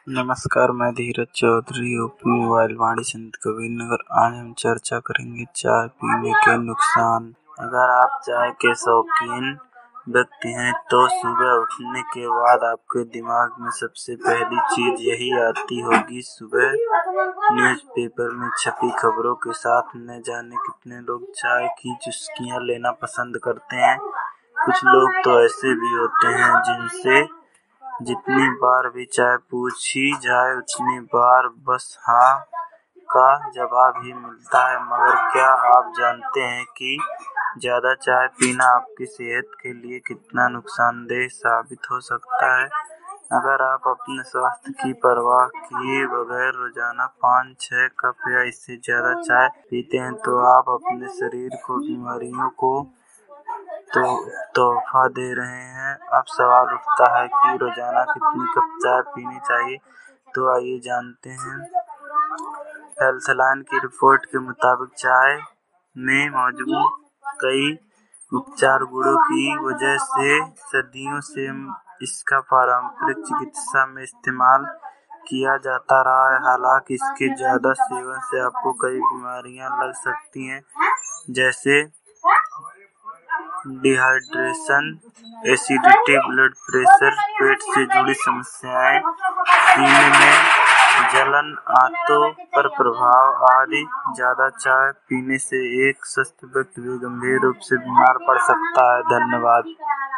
नमस्कार, मैं Dheeraj Chaudhary, UP mobile Vani Sant Kabirnagar. आज हम चर्चा करेंगे चाय पीने के नुकसान। अगर आप चाय के शौकीन व्यक्ति हैं तो सुबह उठने के बाद आपके दिमाग में सबसे पहली चीज यही आती होगी। सुबह न्यूज़पेपर में छपी खबरों के साथ न जाने कितने लोग चाय की चुस्कियां लेना पसंद करते हैं। कुछ लोग तो ऐसे भी होते हैं जिनसे जितनी बार भी चाय पूछी जाए उतनी बार बस हाँ का जवाब ही मिलता है। मगर क्या आप जानते हैं कि ज्यादा चाय पीना आपकी सेहत के लिए कितना नुकसानदेह साबित हो सकता है? अगर आप अपने स्वास्थ्य की परवाह किए बगैर रोजाना 5-6 कप या इससे ज्यादा चाय पीते हैं तो आप अपने शरीर को बीमारियों को तोहफा दे रहे हैं। अब सवाल उठता है कि रोजाना कितनी कप चाय पीनी चाहिए, तो आइए जानते हैं। हेल्थलाइन की रिपोर्ट के मुताबिक चाय में मौजूद कई उपचार गुणों की वजह से सदियों से इसका पारंपरिक चिकित्सा में इस्तेमाल किया जाता रहा है। हालांकि इसके ज्यादा सेवन से आपको कई बीमारियां लग सकती हैं, जैसे डिहाइड्रेशन, एसिडिटी, ब्लड प्रेशर, पेट से जुड़ी समस्याएं, सीने में जलन, आंतों पर प्रभाव आदि। ज्यादा चाय पीने से एक स्वस्थ व्यक्ति भी गंभीर रूप से बीमार पड़ सकता है। धन्यवाद।